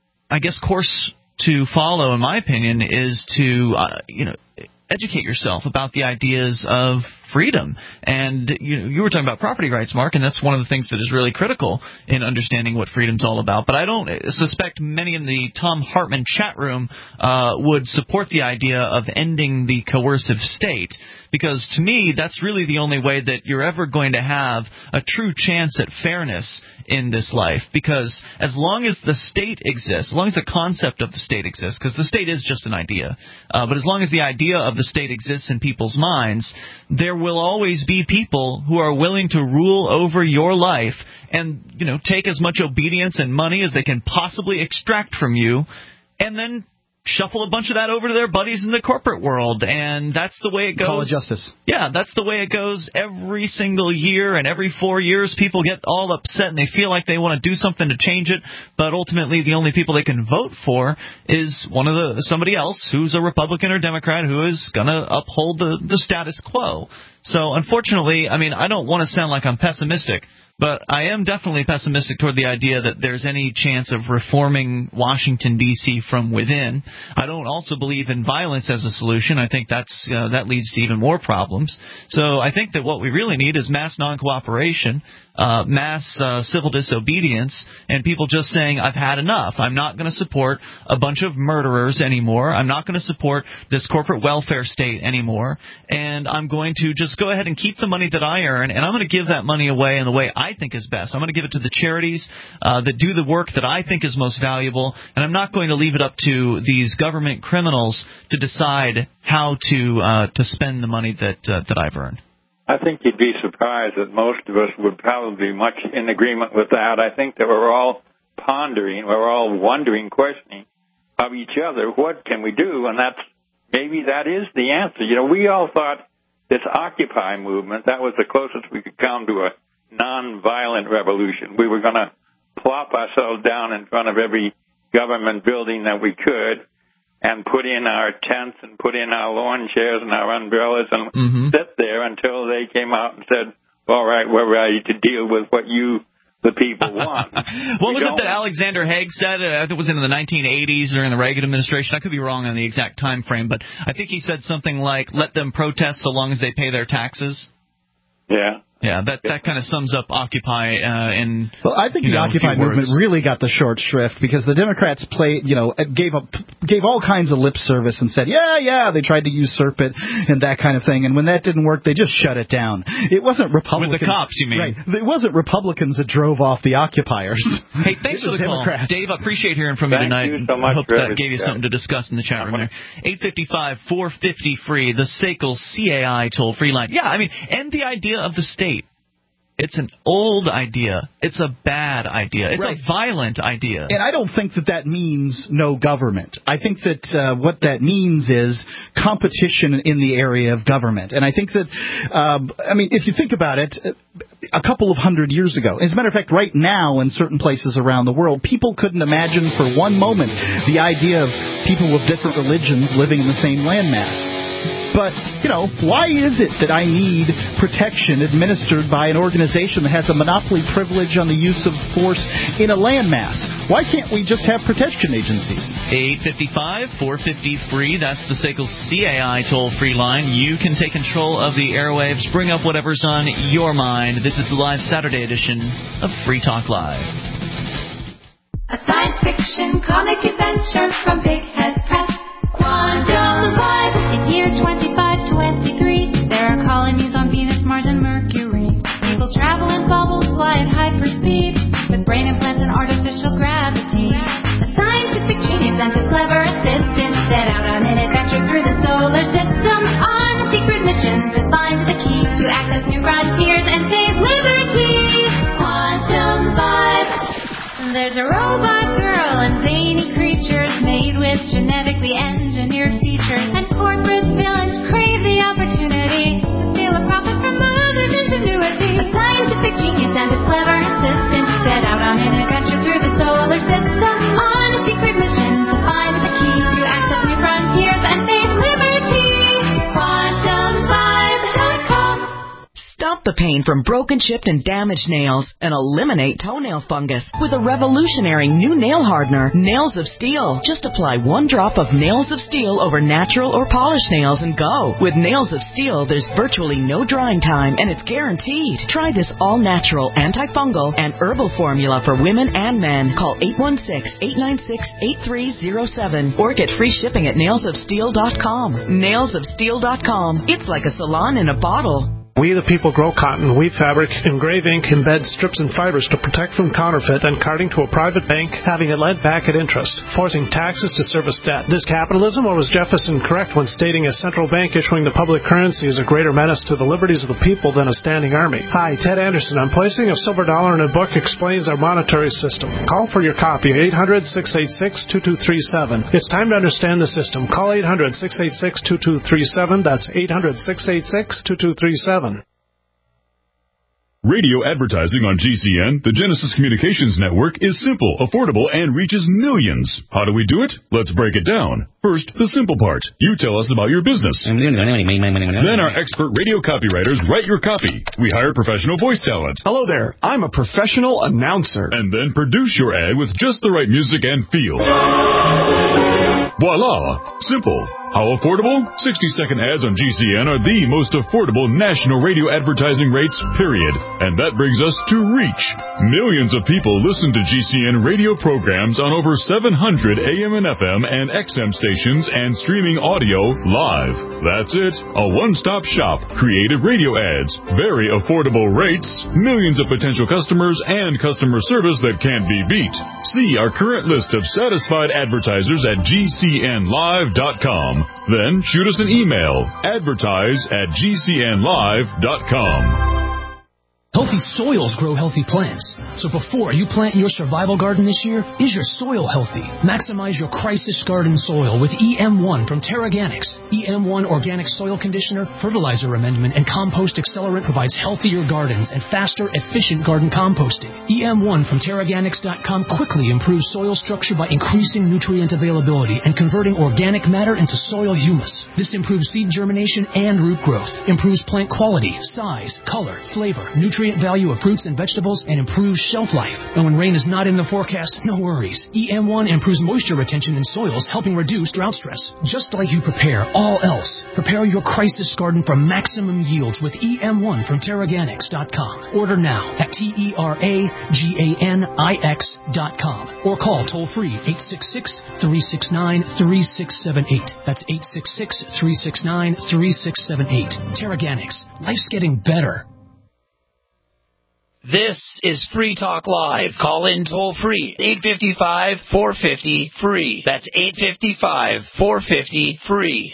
I guess, course to follow, in my opinion, is to, uh, you know, educate yourself about the ideas of freedom. And you, you were talking about property rights, Mark, and that's one of the things that is really critical in understanding what freedom's all about. But I don't suspect many in the Thom Hartmann chat room uh, would support the idea of ending the coercive state, because to me that's really the only way that you're ever going to have a true chance at fairness in this life. Because as long as the state exists, as long as the concept of the state exists, because the state is just an idea, uh, but as long as the idea of the state exists in people's minds, there will always be people who are willing to rule over your life and, you know, take as much obedience and money as they can possibly extract from you, and then shuffle a bunch of that over to their buddies in the corporate world. And that's the way it goes. Call it justice. Yeah, that's the way it goes every single year, and every four years people get all upset and they feel like they want to do something to change it, but ultimately the only people they can vote for is one of the somebody else who's a Republican or Democrat who is going to uphold the, the status quo. So unfortunately, I mean, I don't want to sound like I'm pessimistic, but I am definitely pessimistic toward the idea that there's any chance of reforming Washington, D C from within. I don't also believe in violence as a solution. I think that's uh, that leads to even more problems. So I think that what we really need is mass non-cooperation, uh, mass uh, civil disobedience, and people just saying, I've had enough. I'm not going to support a bunch of murderers anymore. I'm not going to support this corporate welfare state anymore. And I'm going to just go ahead and keep the money that I earn, and I'm going to give that money away in the way I I think is best. I'm going to give it to the charities uh, that do the work that I think is most valuable, and I'm not going to leave it up to these government criminals to decide how to uh, to spend the money that uh, that I've earned. I think you'd be surprised that most of us would probably be much in agreement with that. I think that we're all pondering, we're all wondering, questioning of each other, what can we do? And that's maybe that is the answer. You know, we all thought this Occupy movement, that was the closest we could come to a nonviolent revolution. We were going to plop ourselves down in front of every government building that we could and put in our tents and put in our lawn chairs and our umbrellas and mm-hmm. sit there until they came out and said, all right, we're ready to deal with what you, the people, want. What we was it that Alexander Haig said? Uh, I think it was in the nineteen eighties during the Reagan administration. I could be wrong on the exact time frame, but I think he said something like, let them protest so long as they pay their taxes. Yeah. Yeah, that that kind of sums up Occupy uh, in. Well, I think the know, Occupy movement words. really got the short shrift because the Democrats played, you know, gave up, gave all kinds of lip service and said, yeah, yeah, they tried to usurp it and that kind of thing. And when that didn't work, they just shut it down. It wasn't Republicans. With the cops, you mean? Right. It wasn't Republicans that drove off the occupiers. Hey, thanks for the Democrats. call, Dave. I appreciate hearing from you Thank tonight. You so much I hope that gave you something to discuss in the chat room there. eight five five, four five zero, free, the S A C L C A I toll-free line. Yeah, I mean, and the idea of the state. It's an old idea. It's a bad idea. It's right. a violent idea. And I don't think that that means no government. I think that uh, what that means is competition in the area of government. And I think that, um, I mean, if you think about it, a couple of hundred years ago, as a matter of fact, right now in certain places around the world, people couldn't imagine for one moment the idea of people with different religions living in the same landmass. But, you know, why is it that I need protection administered by an organization that has a monopoly privilege on the use of force in a landmass? Why can't we just have protection agencies? eight five five, four five zero, free. That's the S A C L C A I toll-free line. You can take control of the airwaves, bring up whatever's on your mind. This is the live Saturday edition of Free Talk Live. A science fiction comic adventure from Big Head Press. Quantum Live in year twenty-five twenty-three. There are colonies on Venus, Mars, and Mercury. People travel in bubbles, fly at hyperspeed, with brain implants and artificial gravity. A scientific genius and his clever assistant set out on an adventure through the solar system on a secret mission to find the key to access new frontiers and save liberty. Quantum Vibe. There's a robot girl and zany creatures made with genetically engineered features, and corporate villains crave the opportunity to steal a profit from others' ingenuity. A scientific genius and his clever assistant set out on an adventure through the solar system on a secret mission to find the key to access new frontiers and save liberty. Quantum Vibe dot com. Stop the pain from broken, chipped, and damaged nails and eliminate toenail fungus with a revolutionary new nail hardener, Nails of Steel. Just apply one drop of Nails of Steel over natural or polished nails and go. With Nails of Steel, there's virtually no drying time, and it's guaranteed. Try this all-natural, antifungal, and herbal formula for women and men. Call eight one six, eight nine six, eight three zero seven or get free shipping at nails of steel dot com. nails of steel dot com. It's like a salon in a bottle. We the people grow cotton, weave fabric, engrave ink, embed strips and fibers to protect from counterfeit and carting to a private bank, having it lent back at interest, forcing taxes to service debt. This capitalism, or was Jefferson correct when stating a central bank issuing the public currency is a greater menace to the liberties of the people than a standing army? Hi, Ted Anderson. I'm placing a silver dollar in a book explains our monetary system. Call for your copy, eight hundred, six eight six, two two three seven. It's time to understand the system. Call eight hundred, six eight six, two two three seven. That's eight hundred, six eight six, two two three seven. Radio advertising on G C N, the Genesis Communications Network, is simple, affordable, and reaches millions. How do we do it? Let's break it down. First, the simple part. You tell us about your business. Then our expert radio copywriters write your copy. We hire professional voice talent. Hello there. I'm a professional announcer. And then produce your ad with just the right music and feel. Voila! Simple. How affordable? sixty-second ads on G C N are the most affordable national radio advertising rates, period. And that brings us to reach. Millions of people listen to G C N radio programs on over seven hundred A M and F M and X M stations and streaming audio live. That's it. A one-stop shop. Creative radio ads. Very affordable rates. Millions of potential customers and customer service that can't be beat. See our current list of satisfied advertisers at G C N live dot com. Then shoot us an email. Advertise at G C N live dot com. Healthy soils grow healthy plants. So before you plant your survival garden this year, is your soil healthy? Maximize your crisis garden soil with E M one from Terraganics. E M one Organic Soil Conditioner, Fertilizer Amendment, and Compost Accelerant provides healthier gardens and faster, efficient garden composting. E M one from Terraganics dot com quickly improves soil structure by increasing nutrient availability and converting organic matter into soil humus. This improves seed germination and root growth, improves plant quality, size, color, flavor, nutrient value of fruits and vegetables, and improves shelf life. And when rain is not in the forecast, no worries. E M one improves moisture retention in soils, helping reduce drought stress. Just like you prepare all else, prepare your crisis garden for maximum yields with E M one from Terraganics dot com. Order now at T E R A G A N I X dot com or call toll-free eight six six, three six nine, three six seven eight. That's eight six six, three six nine, three six seven eight. Terraganics. Life's getting better. This is Free Talk Live. Call in toll free. eight five five, four five zero, free. That's eight five five, four five zero, free.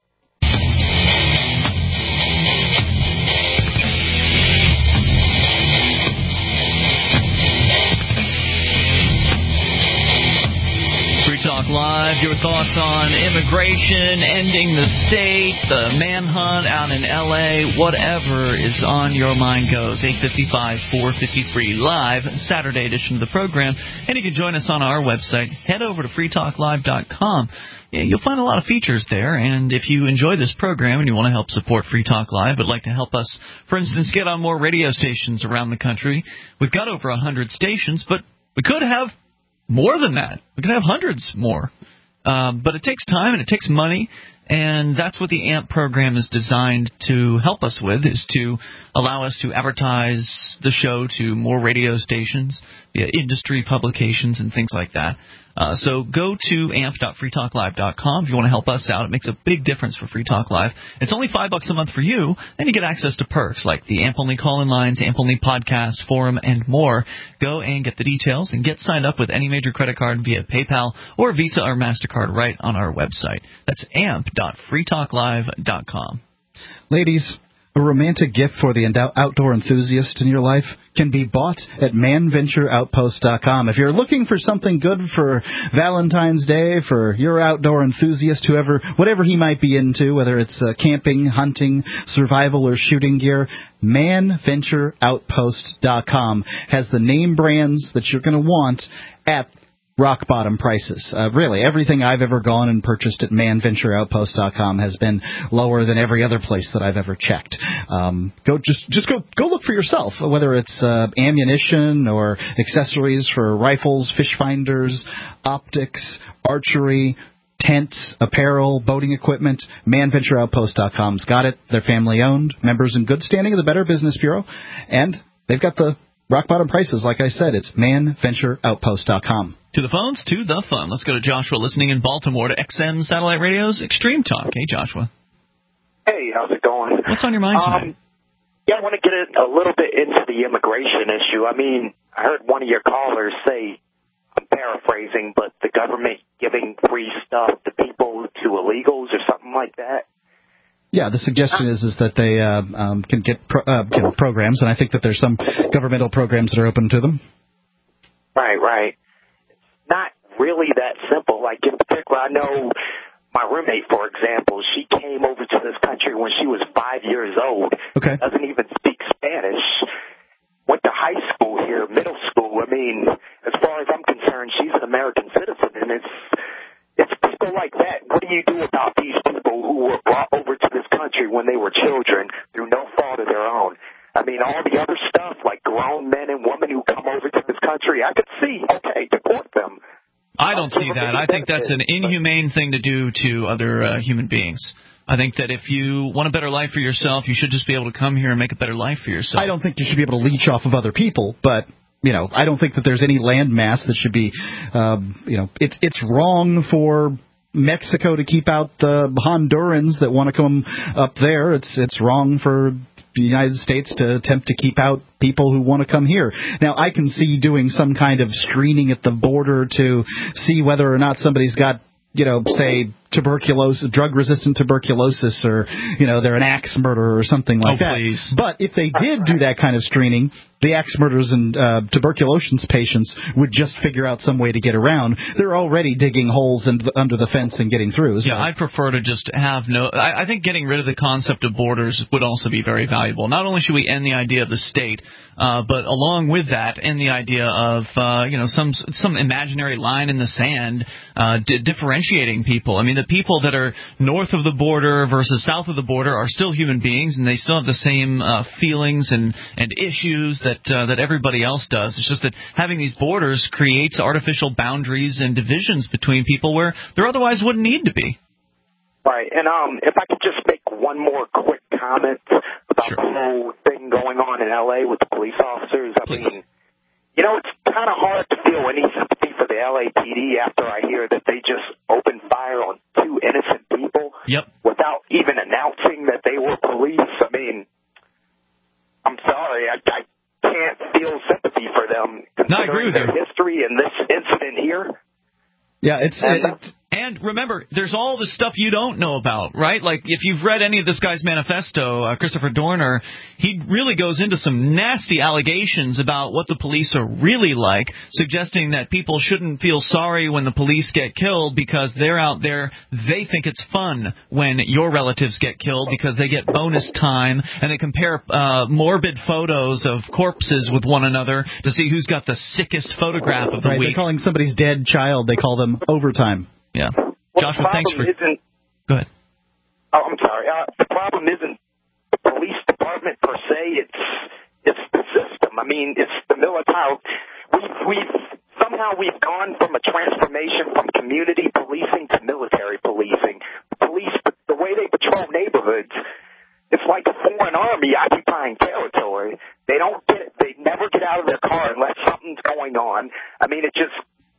Talk Live, your thoughts on immigration, ending the state, the manhunt out in L A, whatever is on your mind goes. eight five five, four five zero, free live, Saturday edition of the program. And you can join us on our website. Head over to free talk live dot com. Yeah, you'll find a lot of features there, and if you enjoy this program and you want to help support Free Talk Live, but like to help us, for instance, get on more radio stations around the country, we've got over one hundred stations, but we could have more than that. We could have hundreds more. Um, but it takes time and it takes money, and that's what the A M P program is designed to help us with, is to allow us to advertise the show to more radio stations, via industry publications and things like that. Uh, so go to amp dot free talk live dot com if you want to help us out. It makes a big difference for Free Talk Live. It's only five bucks a month for you, and you get access to perks like the A M P-only call-in lines, A M P-only podcast, forum, and more. Go and get the details and get signed up with any major credit card via PayPal or Visa or MasterCard right on our website. That's amp dot free talk live dot com. Ladies, a romantic gift for the outdoor enthusiast in your life can be bought at man venture outpost dot com. If you're looking for something good for Valentine's Day, for your outdoor enthusiast, whoever, whatever he might be into, whether it's uh, camping, hunting, survival, or shooting gear, man venture outpost dot com has the name brands that you're going to want at rock bottom prices. Uh, really, everything I've ever gone and purchased at man venture outpost dot com has been lower than every other place that I've ever checked. Um, go just just go go look for yourself, whether it's uh, ammunition or accessories for rifles, fish finders, optics, archery, tents, apparel, boating equipment. man venture outpost dot com's got it. They're family owned, members in good standing of the Better Business Bureau, and they've got the rock bottom prices. Like I said, it's man venture outpost dot com. To the phones, to the fun. Let's go to Joshua listening in Baltimore to X M Satellite Radio's Extreme Talk. Hey, Joshua. Hey, how's it going? What's on your mind Um, tonight? yeah, I want to get it a little bit into the immigration issue. I mean, I heard one of your callers say, I'm paraphrasing, but the government giving free stuff to people, to illegals or something like that. Yeah, the suggestion is is that they uh, um, can get pro- uh, you know, programs, and I think that there's some governmental programs that are open to them. Right, right. It's not really that simple. Like, in particular, I know my roommate, for example, she came over to this country when she was five years old. Okay. Doesn't even speak Spanish. Went to high school here, middle school. I mean, as far as I'm concerned, she's an American citizen, and it's it's people like that. What do you do about these people who were brought over to this country when they were children through no fault of their own? I mean, all the other stuff, like grown men and women who come over to this country, I could see, okay, deport them. I don't see that. I think that's an inhumane thing to do to other uh, human beings. I think that if you want a better life for yourself, you should just be able to come here and make a better life for yourself. I don't think you should be able to leech off of other people, but, you know, I don't think that there's any land mass that should be, um, you know, it's it's wrong for Mexico to keep out the Hondurans that want to come up there. It's it's wrong for the United States to attempt to keep out people who want to come here. Now, I can see doing some kind of screening at the border to see whether or not somebody's got, you know, say, tuberculosis, drug-resistant tuberculosis, or, you know, they're an axe murderer or something like oh, that. Please. But if they did do that kind of screening, the axe murderers and uh, tuberculosis patients would just figure out some way to get around. They're already digging holes in the, under the fence and getting through. So. Yeah, I'd prefer to just have no... I, I think getting rid of the concept of borders would also be very valuable. Not only should we end the idea of the state, uh, but along with that, end the idea of, uh, you know, some some imaginary line in the sand uh, di- differentiating people. I mean, the people that are north of the border versus south of the border are still human beings, and they still have the same uh, feelings and, and issues that uh, that everybody else does. It's just that having these borders creates artificial boundaries and divisions between people where there otherwise wouldn't need to be. Right, and um, if I could just make one more quick comment about sure. the whole thing going on in L A with the police officers. I Please. mean, you know, it's kind of hard to feel any sympathy for the L A P D after I hear that they just opened fire on two innocent people yep. without even announcing that they were police. I mean, I'm sorry, I, I can't feel sympathy for them considering no, I agree with their you. history and this incident here. Yeah, it's... And, it's And remember, there's all the stuff you don't know about, right? Like, if you've read any of this guy's manifesto, uh, Christopher Dorner, he really goes into some nasty allegations about what the police are really like, suggesting that people shouldn't feel sorry when the police get killed because they're out there, they think it's fun when your relatives get killed because they get bonus time, and they compare uh, morbid photos of corpses with one another to see who's got the sickest photograph of the right, week. They're calling somebody's dead child, they call them overtime. Yeah. Well, Joshua, the thanks for... Isn't, Go ahead. Oh, I'm sorry. Uh, the problem isn't the police department per se. It's it's the system. I mean, it's the military. We've, we've somehow we've gone from a transformation from community policing to military policing. Police, the way they patrol neighborhoods, it's like a foreign army occupying territory. They don't get. They never get out of their car unless something's going on. I mean, it just.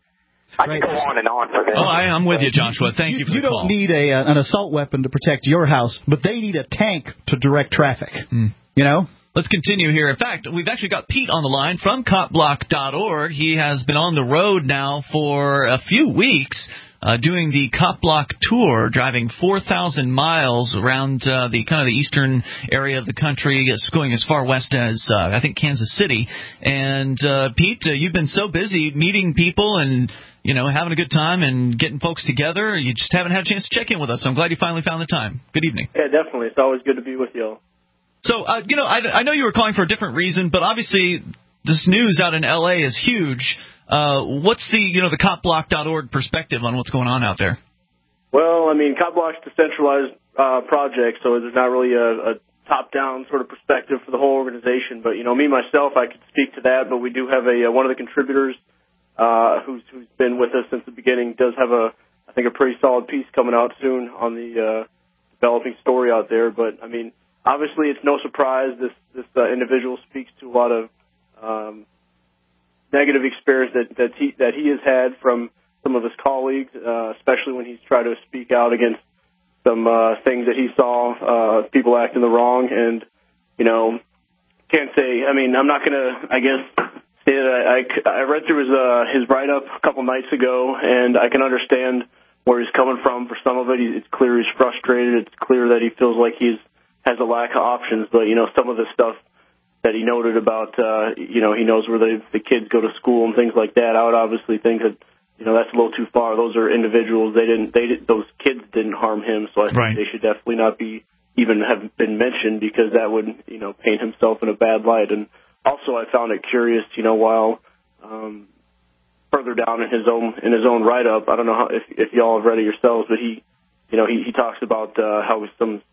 I right. can go on and on for this. Oh, I, I'm with you, Joshua. Thank you, you for you the call. call. You don't need a uh, an assault weapon to protect your house, but they need a tank to direct traffic. Mm. You know? Let's continue here. In fact, we've actually got Pete on the line from cop block dot org. He has been on the road now for a few weeks. Uh, doing the Cop Block tour, driving four thousand miles around uh, the kind of the eastern area of the country, going as far west as, uh, I think, Kansas City. And, uh, Pete, uh, you've been so busy meeting people and, you know, having a good time and getting folks together. You just haven't had a chance to check in with us. I'm glad you finally found the time. Good evening. Yeah, definitely. It's always good to be with you all. So, uh, you know, I, I know you were calling for a different reason, but obviously this news out in L A is huge. Uh, what's the, you know, the cop block dot org perspective on what's going on out there? Well, I mean, Cop Block's a decentralized uh, project, so there's not really a, a top-down sort of perspective for the whole organization. But, you know, me, myself, I could speak to that, but we do have a uh, one of the contributors uh, who's, who's been with us since the beginning does have, a, I think, a pretty solid piece coming out soon on the uh, developing story out there. But, I mean, obviously it's no surprise this, this uh, individual speaks to a lot of um, negative experience that that he that he has had from some of his colleagues, uh, especially when he's tried to speak out against some uh, things that he saw uh, people acting the wrong. And you know, can't say. I mean, I'm not gonna. I guess say that I, I, I read through his uh, his write up a couple nights ago, and I can understand where he's coming from. For some of it, it's clear he's frustrated. It's clear that he feels like he's has a lack of options. But you know, some of the stuff that he noted about, uh, you know, he knows where the, the kids go to school and things like that. I would obviously think that, you know, that's a little too far. Those are individuals. They didn't, they did, those kids didn't harm him, so I think right. they should definitely not be even have been mentioned because that would, you know, paint himself in a bad light. And also, I found it curious, you know, while um, further down in his own in his own write up, I don't know how, if if y'all have read it yourselves, but he, you know, he, he talks about uh, how some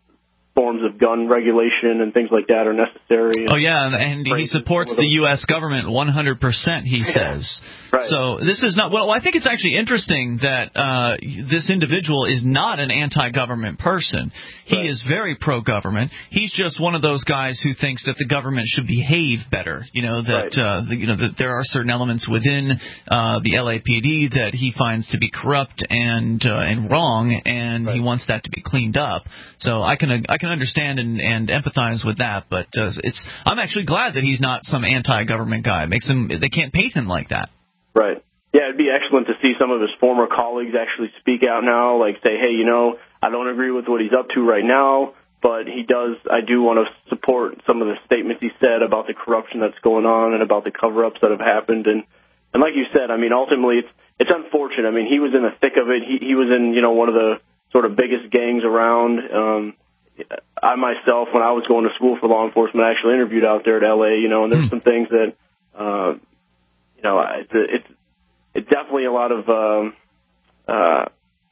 forms of gun regulation and things like that are necessary. Oh, yeah, and, and he supports the U S government one hundred percent, he says. Right. So this is not – well, I think it's actually interesting that uh, this individual is not an anti-government person. He Right. is very pro-government. He's just one of those guys who thinks that the government should behave better, you know, that, Right. uh, the, you know, that there are certain elements within uh, the L A P D that he finds to be corrupt and uh, and wrong, and right. he wants that to be cleaned up. So I can I can understand and, and empathize with that, but uh, it's I'm actually glad that he's not some anti-government guy. It makes him they can't paint him like that. Right. Yeah, it'd be excellent to see some of his former colleagues actually speak out now, like say, hey, you know, I don't agree with what he's up to right now, but he does. I do want to support some of the statements he said about the corruption that's going on and about the cover-ups that have happened. And and like you said, I mean, ultimately, it's it's unfortunate. I mean, he was in the thick of it. He he was in you know one of the sort of biggest gangs around. Um, I myself, when I was going to school for law enforcement, I actually interviewed out there at L A. You know, and there's some things that. Uh, You know, it's it's, it's definitely a lot of, um, uh,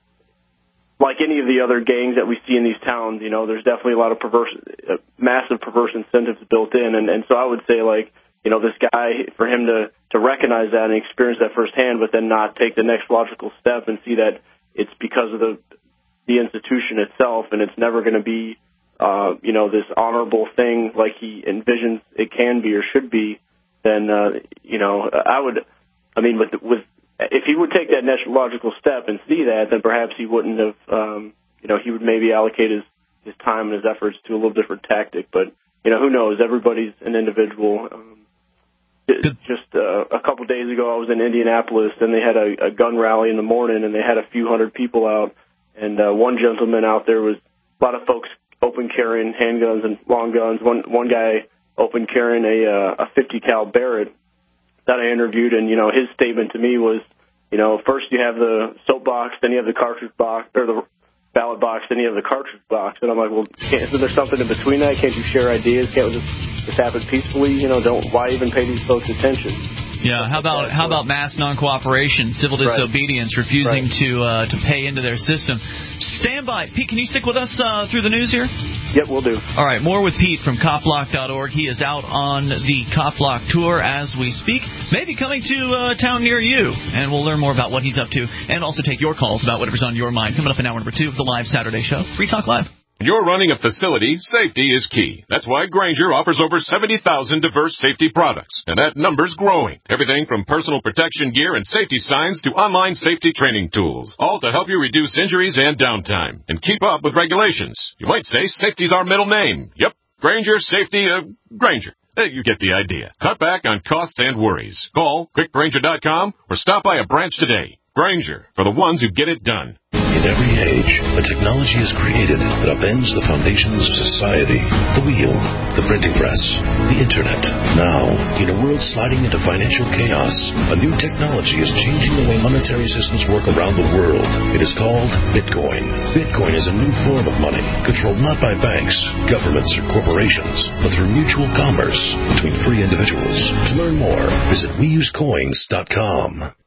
like any of the other gangs that we see in these towns, you know, there's definitely a lot of perverse, uh, massive perverse incentives built in. And, and so I would say, like, you know, this guy, for him to, to recognize that and experience that firsthand, but then not take the next logical step and see that it's because of the the institution itself and it's never going to be, uh, you know, this honorable thing like he envisions it can be or should be. Then, uh, you know, I would, I mean, with, with, if he would take that next logical step and see that, then perhaps he wouldn't have, um, you know, he would maybe allocate his, his time and his efforts to a little different tactic. But, you know, who knows? Everybody's an individual. Um, just uh, a couple of days ago, I was in Indianapolis, and they had a, a gun rally in the morning, and they had a few hundred people out. And uh, one gentleman out there was a lot of folks open carrying handguns and long guns. One one guy open carrying a uh, a fifty cal Barrett that I interviewed, and you know his statement to me was, you know, first you have the soapbox, then you have the cartridge box or the ballot box, then you have the cartridge box, and I'm like, well, can't, isn't there something in between that? Can't you share ideas? Can't we just just happen peacefully? You know, don't why even pay these folks attention? Yeah, how about how about mass non-cooperation, civil disobedience, right. refusing right. to uh, to pay into their system? Stand by. Pete, can you stick with us uh, through the news here? Yep, we'll do. All right, more with Pete from cop block dot org. He is out on the Cop Block Tour as we speak, maybe coming to a town near you, and we'll learn more about what he's up to and also take your calls about whatever's on your mind. Coming up in hour number two of the live Saturday show. Free Talk Live. When you're running a facility, safety is key. That's why Grainger offers over seventy thousand diverse safety products, and that number's growing. Everything from personal protection gear and safety signs to online safety training tools, all to help you reduce injuries and downtime and keep up with regulations. You might say safety's our middle name. Yep, Grainger Safety, uh, Grainger. You get the idea. Cut back on costs and worries. Call quick grainger dot com or stop by a branch today. Grainger, for the ones who get it done. In every age, a technology is created that upends the foundations of society. The wheel, the printing press, the internet. Now, in a world sliding into financial chaos, a new technology is changing the way monetary systems work around the world. It is called Bitcoin. Bitcoin is a new form of money, controlled not by banks, governments, or corporations, but through mutual commerce between free individuals. To learn more, visit we use coins dot com.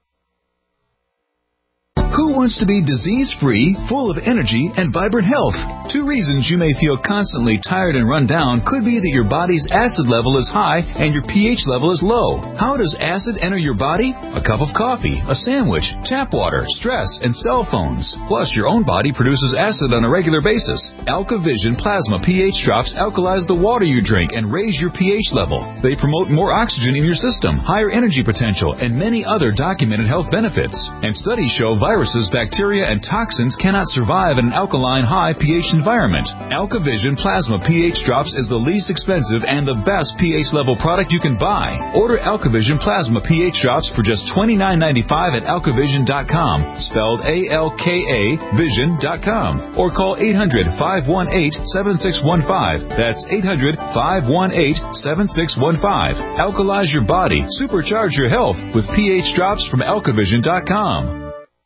Who wants to be disease-free, full of energy, and vibrant health? Two reasons you may feel constantly tired and run down could be that your body's acid level is high and your pH level is low. How does acid enter your body? A cup of coffee, a sandwich, tap water, stress, and cell phones. Plus, your own body produces acid on a regular basis. AlkaVision Plasma pH drops alkalize the water you drink and raise your pH level. They promote more oxygen in your system, higher energy potential, and many other documented health benefits. And studies show viruses, bacteria, and toxins cannot survive in an alkaline high pH environment. AlkaVision Plasma pH Drops is the least expensive and the best pH level product you can buy. Order AlkaVision Plasma pH Drops for just twenty-nine ninety-five at alkavision dot com, spelled A L K A vision dot com, or call eight hundred, five one eight, seven six one five. That's eight hundred, five one eight, seven six one five. Alkalize your body, supercharge your health with pH Drops from alkavision dot com.